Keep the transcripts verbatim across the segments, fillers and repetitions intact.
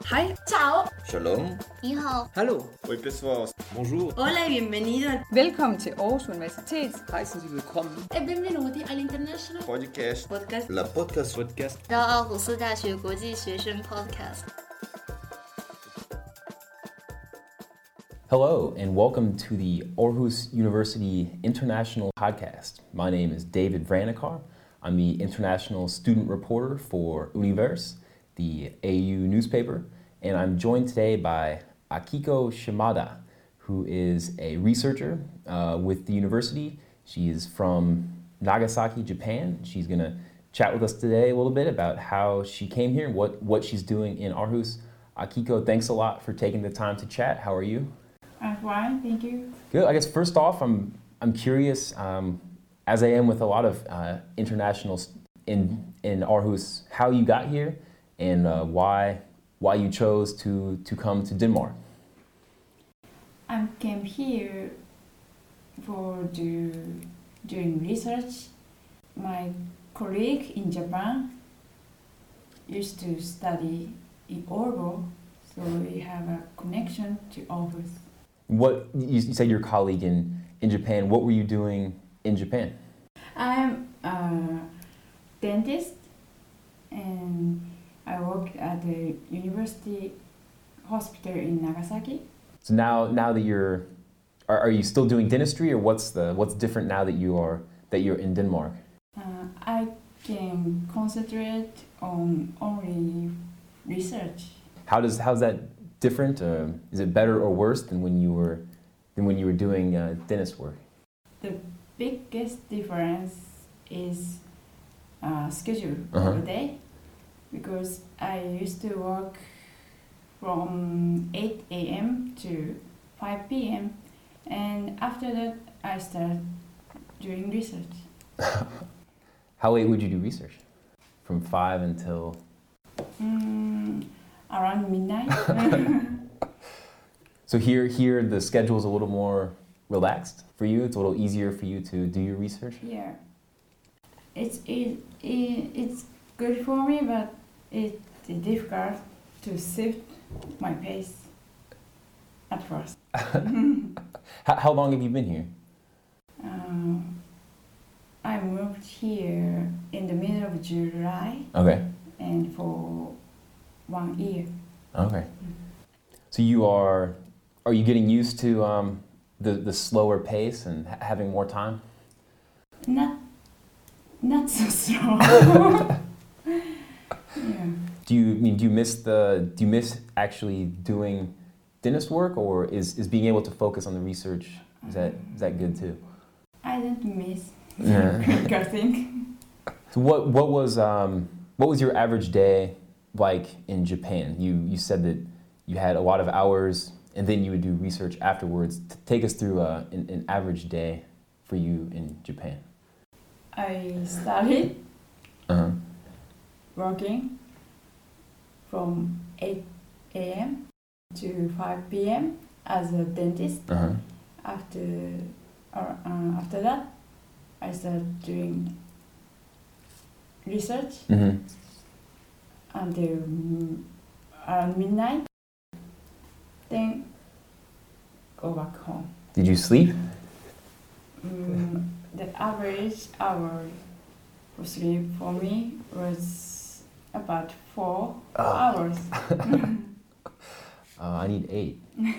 Hi. Ciao. Shalom. Ni hao. Hallo. Oi pessoal. Bonjour. Hola y bienvenido al Velkommen til Aarhus Universitet. Hejsen og velkommen. e benvenuti all'International Podcast. Podcast. La podcast. Podcast. 到奥胡斯大学国际学生 Podcast。 Hello, and welcome to the Aarhus University International Podcast. My name is David Vranikar. I'm the international student reporter for Universe, the A U newspaper, and I'm joined today by Akiko Shimada, who is a researcher uh, with the university. She is from Nagasaki, Japan. She's going to chat with us today a little bit about how she came here and what, what she's doing in Aarhus. Akiko, thanks a lot for taking the time to chat. How are you? I'm fine, thank you. Good. I guess first off, I'm I'm curious, um, as I am with a lot of uh, internationals in in Aarhus, how you got here and uh, why why you chose to to come to Denmark. I came here for do, doing research. My colleague in Japan used to study in Aarhus, so we have a connection to Aarhus. What you, you said your colleague in in Japan. What were you doing in Japan? I'm a dentist and I work at the university hospital in Nagasaki. So now now that you're are, are you still doing dentistry, or what's the what's different now that you are that you're in Denmark? Uh, I can concentrate on only research. How does how's that different? Uh, is it better or worse than when you were than when you were doing uh, dentist work? The biggest difference is uh, schedule Uh-huh. of the day, because I used to work from eight a.m. to five p.m. and after that I start doing research. How late would you do research? From five until Mm, around midnight. So here here the schedule is a little more relaxed for you. It's a little easier for you to do your research. Yeah, it's it, it it's good for me, but it's difficult to shift my pace at first. How, how long have you been here? Um, I moved here in the middle of July Okay. and for one year. Okay. So you are are you getting used to um, the the slower pace and ha- having more time? Not not so slow. Yeah. Do you I mean do you miss the do you miss actually doing dentist work, or is, is being able to focus on the research, is that is that good too? I don't miss Yeah. critical thing. So what what was um what was your average day like in Japan? You you said that you had a lot of hours and then you would do research afterwards. T- Take us through uh, an, an average day for you in Japan. I started Uh-huh. working from eight a.m. to five p.m. as a dentist. Uh-huh. After or, uh, after that, I started doing research Mm-hmm. until mm, around midnight. Then go back home. Did you sleep? Mm, the average hour for sleep for me was about four Ah. hours. Uh, I need eight.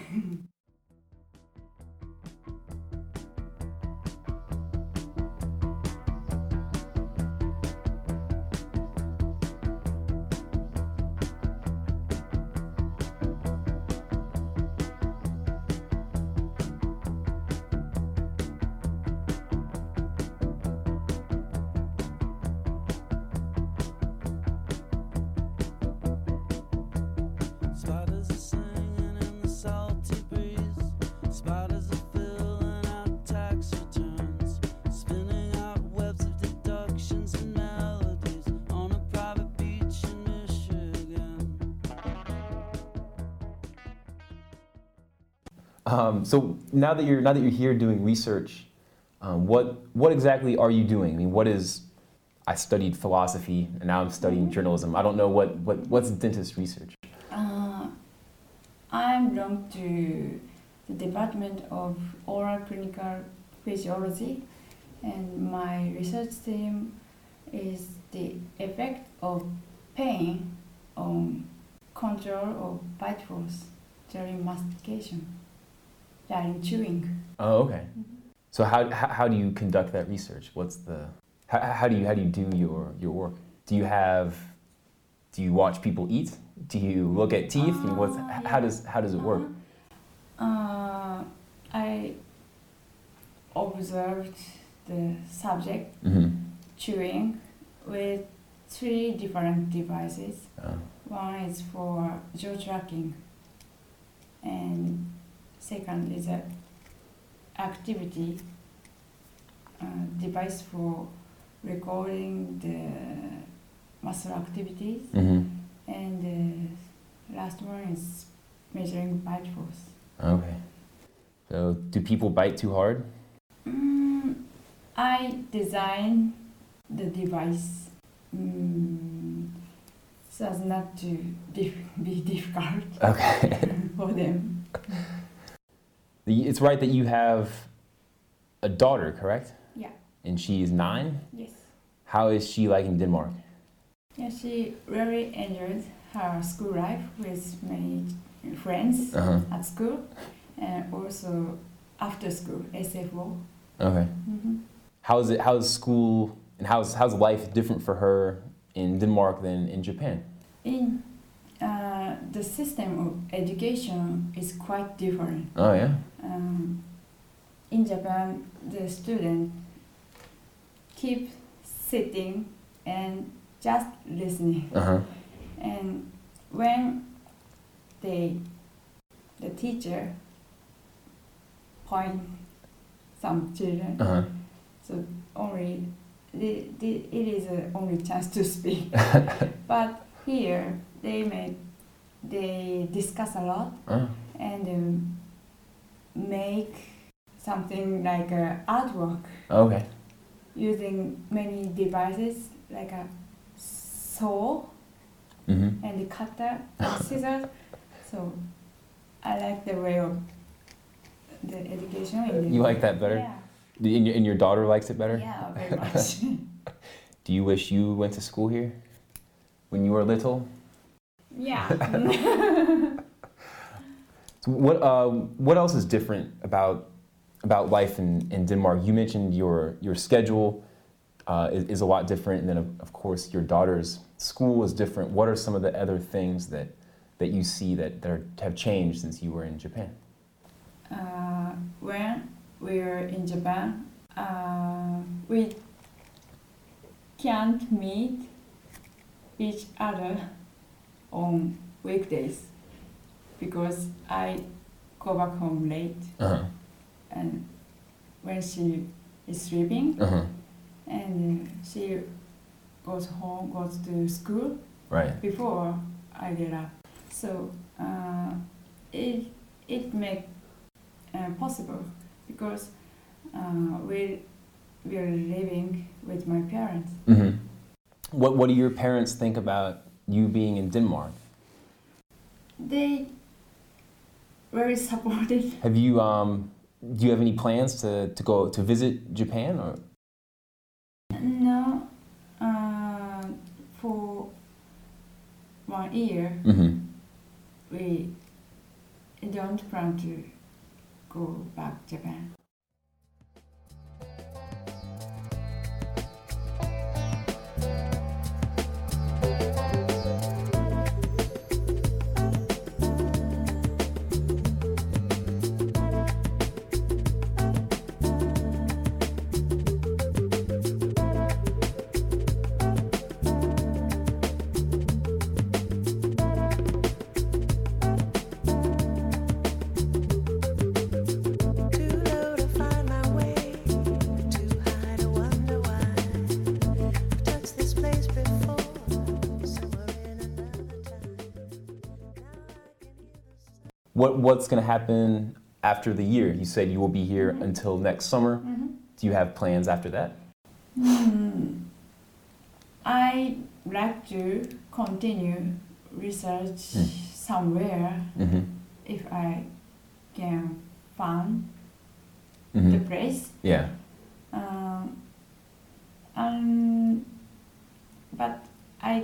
Spiders are singing in the salty breeze. Spiders are filling out tax returns, spinning out webs of deductions and melodies on a private beach in Michigan. Um, so now that you're now that you're here doing research, um, what what exactly are you doing? I mean, what is I studied philosophy and now I'm studying journalism. I don't know what, what what's dentist research. Uh, I belong to the Department of Oral Clinical Physiology, and my research theme is the effect of pain on control of bite force during mastication, during chewing. Oh, okay. So how, how how do you conduct that research? What's the how, how do you how do you do your your work? Do you have do you watch people eat? Do you look at teeth? Uh, What's yeah. how does how does it work? Uh, I observed the subject Mm-hmm. chewing with three different devices. Oh. One is for jaw tracking, and second is a activity uh, device for recording the muscle activities, Mm-hmm. and the last one is measuring bite force. Okay. So do people bite too hard? Mm, I designed the device mm, so as not to dif- be difficult Okay. for them. The- It's right that you have a daughter, correct? Yeah. And she's nine? Yes. How is she like in Denmark? Yeah, she really enjoyed her school life with many friends Uh-huh. at school, and also after school, S F O. Okay. Mm-hmm. How's it how's school and how's how's life different for her in Denmark than in Japan? In uh, the system of education is quite different. Oh yeah. Um, in Japan, the student keep sitting and just listening. Uh-huh. And when they, the teacher point some children, Uh-huh. so only the, the, it is the only chance to speak. But here they make they discuss a lot Uh, and um, make something like a artwork okay. using many devices like a saw Mm-hmm. and the cutter and scissors. So I like the way of the education. In the You like that better? Yeah. And your, and your daughter likes it better? Yeah, very much. Do you wish you went to school here when you were little? Yeah. So what uh, what else is different about about life in, in Denmark? You mentioned your your schedule uh, is, is a lot different, and then of, of course your daughter's school is different. What are some of the other things that that you see that, that are, have changed since you were in Japan? Uh, when we were in Japan, uh, we can't meet each other on weekdays because I go back home late, Uh-huh. and when she is sleeping, Uh-huh. and she goes home, goes to school Right. before I get up. So uh, it it make uh, possible because uh, we we are living with my parents. Mm-hmm. What What do your parents think about you being in Denmark? They very supportive. Have you um do you have any plans to, to go to visit Japan or? No, uh, for one year Mm-hmm. we don't plan to go back to Japan. Too low to find my way, too high to wonder why. I've touched this place before, somewhere in another time. Now I can hear the sound. What What's going to happen after the year? You said you will be here Mhm. until next summer. Mm-hmm. Do you have plans after that? Hmm. I like to continue research Mm. somewhere Mm-hmm. if I can find Mhm. the place. Yeah. Um, um, but I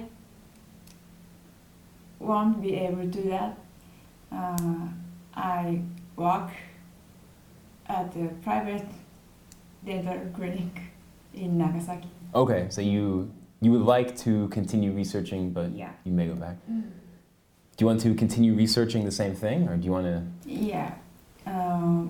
won't be able to do that. Uh, I work at a private dental clinic in Nagasaki. Okay, so you you would like to continue researching, but Yeah. you may go back. Do you want to continue researching the same thing, or do you want to? Yeah. Um,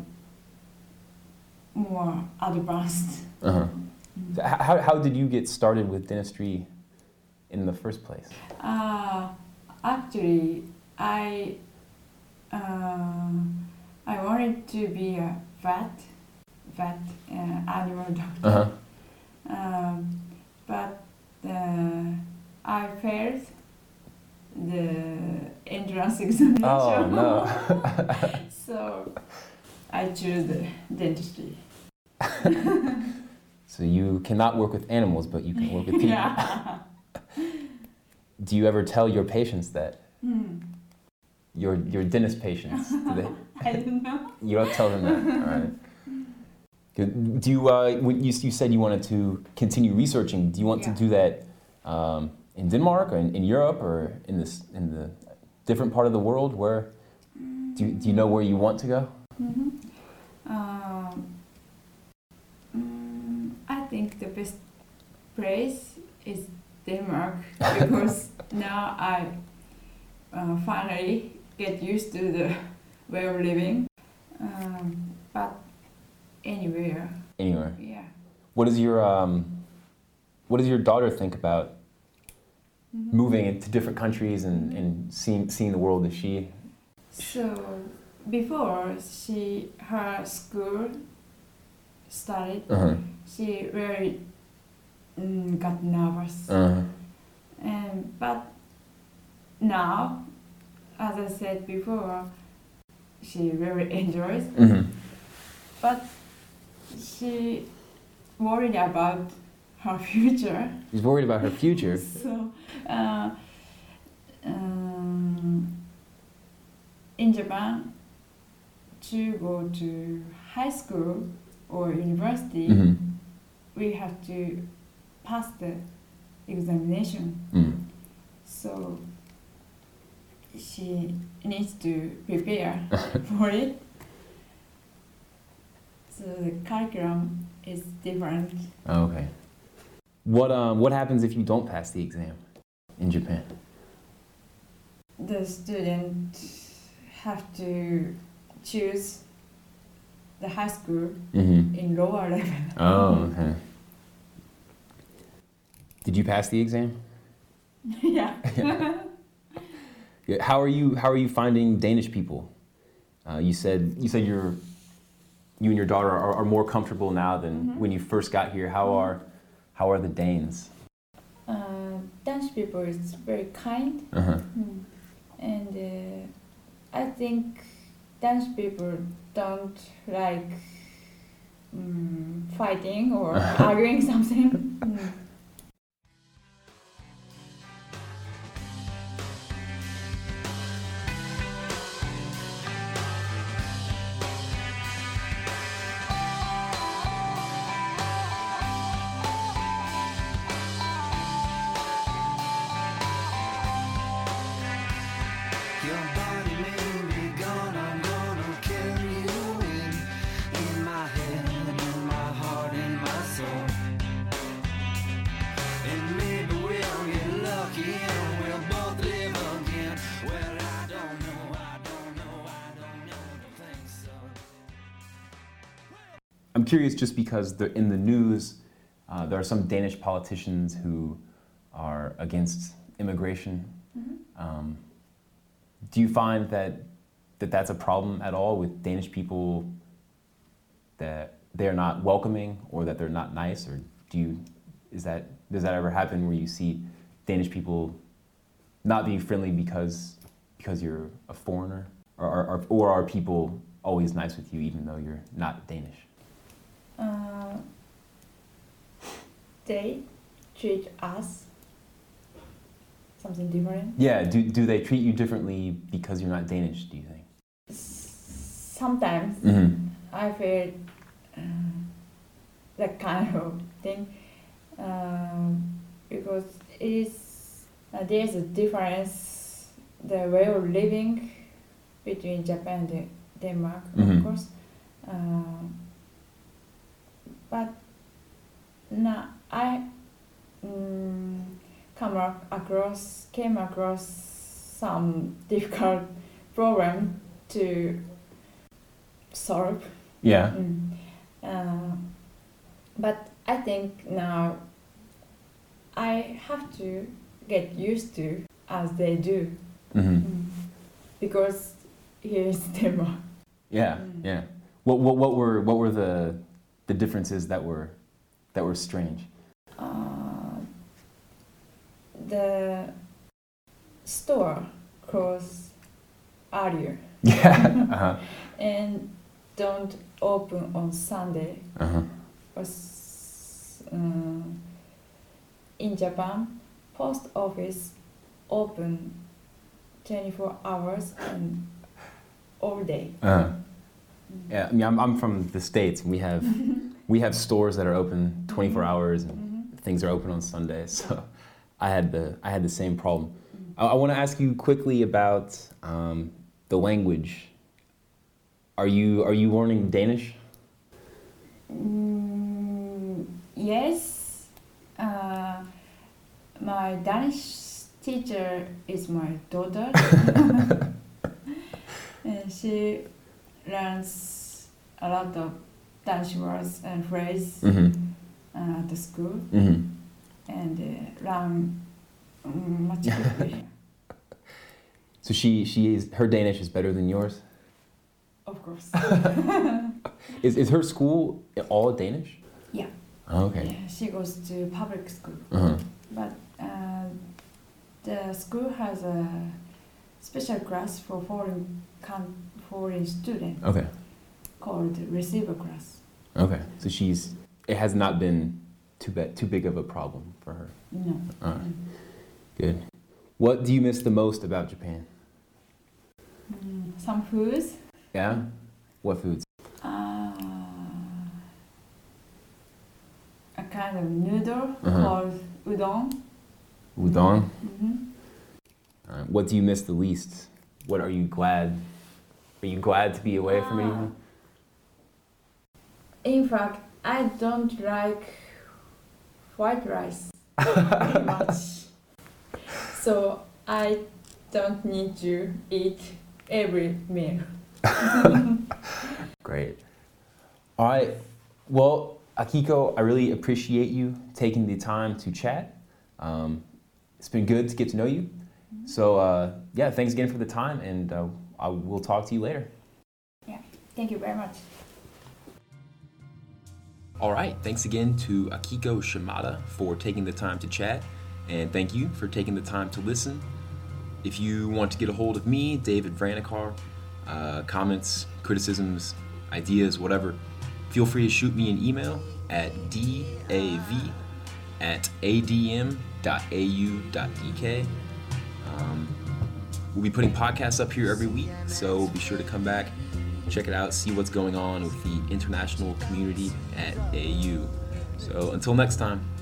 more advanced. Uh-huh. Mm. So h- how how did you get started with dentistry in the first place? Uh, actually, I uh, I wanted to be a vet, vet uh, animal doctor. Uh-huh. Um, but uh, I failed the entrance examination. Oh no. So I chose the dentistry. So you cannot work with animals, but you can work with people. Yeah. Do you ever tell your patients that? Hmm. Your your dentist patients? Do they? I don't know. You don't tell them that. All right. Good. Do you? Uh, when you you said you wanted to continue researching. Do you want Yeah. to do that um, in Denmark or in, in Europe or in this in the different part of the world? Where do you, do you know where you want to go? Mm-hmm. Um, mm, I think the best place is Denmark because now I uh, finally get used to the way of living. Um, but anywhere, Anywhere. yeah. What does your um, what does your daughter think about Mm-hmm. moving into different countries and, and seeing seeing the world? Is she? So before she her school started, Uh-huh. she really mm, got nervous. Uh-huh. And but now, as I said before, she really enjoys. Mm-hmm. But she worried about her future. She's worried about her future. So, uh, um, in Japan, to go to high school or university, Mm-hmm. we have to pass the examination. Mm. So she needs to prepare for it. So the curriculum is different. Oh, okay. What um what happens if you don't pass the exam in Japan? The student have to choose the high school Mm-hmm. in lower level. Oh, okay. Did you pass the exam? Yeah. Yeah. How are you How are you finding Danish people? Uh, you said you said you're you and your daughter are, are more comfortable now than Mhm. when you first got here. How are How are the Danes? Uh, Danish people is very kind. Uh huh. Mm. And uh, I think Danish people don't like mm, fighting or arguing something. Mm. Your body made me gone, I'm gonna carry you in, in my head, in my heart, in my soul. And maybe we'll get lucky and we'll both live again. Well, I don't know, I don't know, I don't know, don't think so. I'm curious just because the, in the news, uh, there are some Danish politicians who are against immigration. Mhm. Um, do you find that, that that's a problem at all with Danish people, that they're not welcoming or that they're not nice? Or do you, is that, does that ever happen where you see Danish people not being friendly because, because you're a foreigner? Or, or, or are people always nice with you even though you're not Danish? Uh, they treat us something different. Yeah, do, do they treat you differently because you're not Danish, do you think? sometimes Mm-hmm. I feel uh, that kind of thing um, because it is uh, there's a difference the way of living between Japan and De- Denmark, Mhm. of course. Uh, but now I um, come ac- across came across some difficult problem to solve. Yeah. Mm. Uh, but I think now I have to get used to as they do Mm-hmm. because here is Denmark. Yeah. Mm. Yeah. What what what were what were the the differences that were that were strange? Uh, the store closed earlier Yeah. Uh-huh. and don't open on Sunday. Uh-huh. Was, uh, in Japan, post office open twenty-four hours and all day. Uh-huh. Yeah, I mean, I'm I'm from the States, and we have we have stores that are open twenty-four hours, and Mhm. things are open on Sundays. So I had the I had the same problem. I, I want to ask you quickly about um, the language. Are you are you learning Danish? Mm, yes, uh, my Danish teacher is my daughter. And she learns a lot of Danish words and phrases Mm-hmm. uh, at the school Mm-hmm. and uh, learn um, much quickly. So she she is her Danish is better than yours. Of course. Is is her school all Danish? Yeah. Oh, okay. Yeah, she goes to public school. Uh-huh. But uh, the school has a special class for foreign con- foreign students Okay. called receiver class. Okay. So she's it has not been too bad too big of a problem for her. No. All right. Good. What do you miss the most about Japan? Mm, some foods. Yeah. What foods? Uh, a kind of noodle Uh-huh. called udon. Udon. hmm Uh, what do you miss the least? What are you glad? Are you glad to be away from Ah. anything? In fact, I don't like white rice very much. So I don't need to eat every meal. Great. All right. Well, Akiko, I really appreciate you taking the time to chat. Um, it's been good to get to know you. So uh, yeah, thanks again for the time, and uh, I will talk to you later. Yeah, thank you very much. All right, thanks again to Akiko Shimada for taking the time to chat, and thank you for taking the time to listen. If you want to get a hold of me, David Vranikar, uh, comments, criticisms, ideas, whatever, feel free to shoot me an email at dav at adm dot a u dot d k. Um, we'll be putting podcasts up here every week, so be sure to come back, check it out, see what's going on with the international community at A U. So until next time.